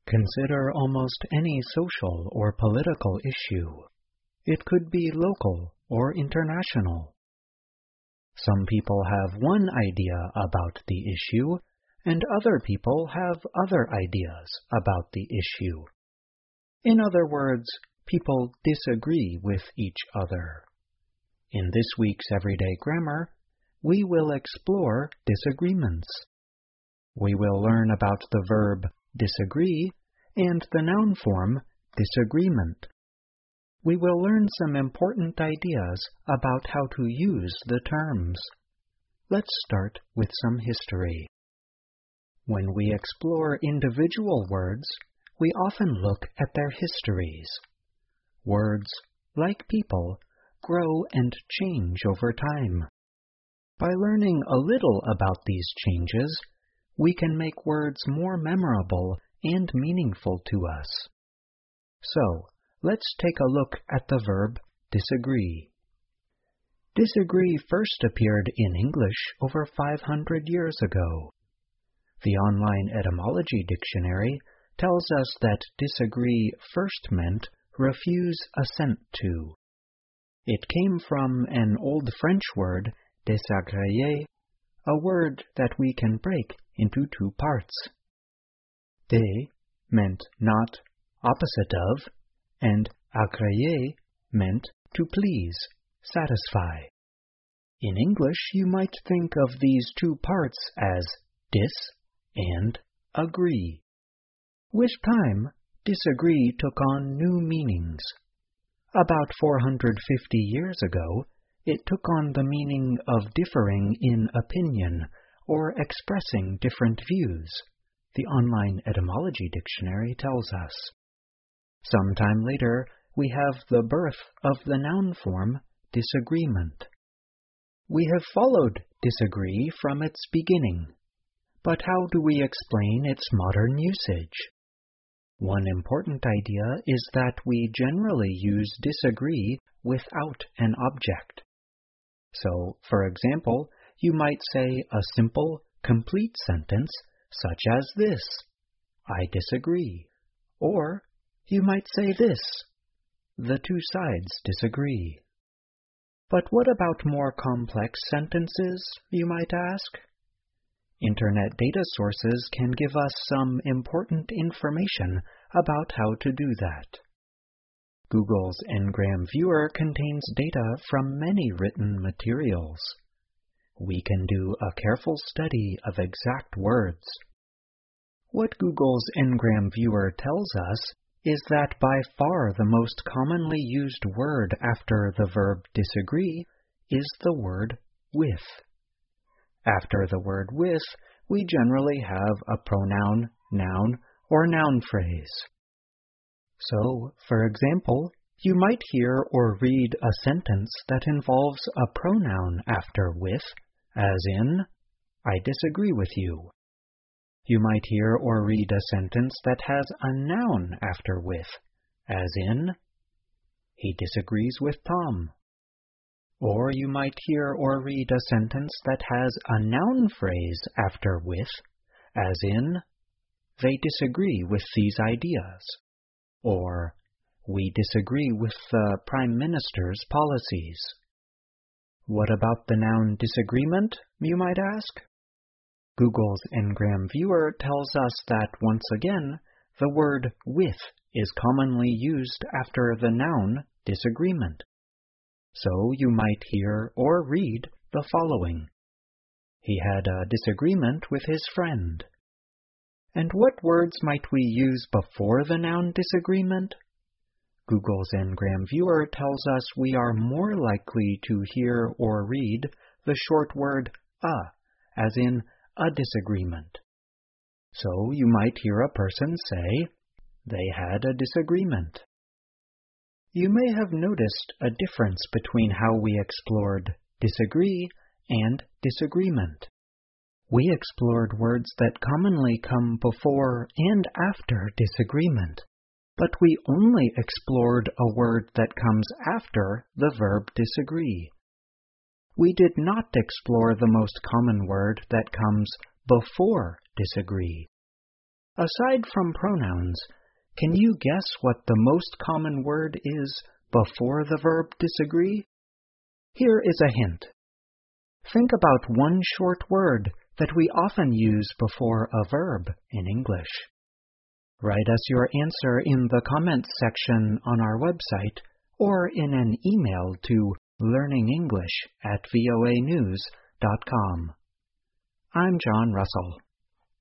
Consider almost any social or political issue. It could be local or international. Some people have one idea about the issue, and other people have other ideas about the issue. In other words, people disagree with each other. In this week's Everyday Grammar, we will explore disagreements. We will learn about the verb disagree and the noun form disagreement. We will learn some important ideas about how to use the terms. Let's start with some history. When we explore individual words, we often look at their histories. Words, like people, grow and change over time. By learning a little about these changes, we can make words more memorable and meaningful to us. So, let's take a look at the verb disagree. Disagree first appeared in English over 500 years ago. The online etymology dictionary tells us that disagree first meant refuse assent to. It came from an old French word, désagréer, a word that we can break into two parts. Dé meant not, opposite of, and agréer meant to please, satisfy. In English, you might think of these two parts as dis and agree. With time, disagree took on new meanings. About 450 years ago, it took on the meaning of differing in opinion or expressing different views, the online etymology dictionary tells us. Sometime later, we have the birth of the noun form disagreement. We have followed disagree from its beginning. But how do we explain its modern usage? One important idea is that we generally use disagree without an object. So, for example, you might say a simple, complete sentence such as this: I disagree. Or you might say this: the two sides disagree. But what about more complex sentences, you might ask? Internet data sources can give us some important information about how to do that. Google's Ngram Viewer contains data from many written materials. We can do a careful study of exact words. What Google's Ngram Viewer tells us is that by far the most commonly used word after the verb disagree is the word with. After the word with, we generally have a pronoun, noun, or noun phrase. So, for example, you might hear or read a sentence that involves a pronoun after with, as in, I disagree with you. You might hear or read a sentence that has a noun after with, as in, he disagrees with Tom. Or you might hear or read a sentence that has a noun phrase after with, as in, they disagree with these ideas. Or, we disagree with the Prime Minister's policies. What about the noun disagreement, you might ask? Google's Ngram Viewer tells us that, once again, the word with is commonly used after the noun disagreement. So you might hear or read the following: he had a disagreement with his friend. And what words might we use before the noun disagreement? Google's Ngram Viewer tells us we are more likely to hear or read the short word as in a disagreement. So you might hear a person say, they had a disagreement. You may have noticed a difference between how we explored disagree and disagreement. We explored words that commonly come before and after disagreement, but we only explored a word that comes after the verb disagree. We did not explore the most common word that comes before disagree. Aside from pronouns, can you guess what the most common word is before the verb disagree? Here is a hint. Think about one short word that we often use before a verb in English. Write us your answer in the comments section on our website or in an email to learningenglish@voanews.com. I'm John Russell.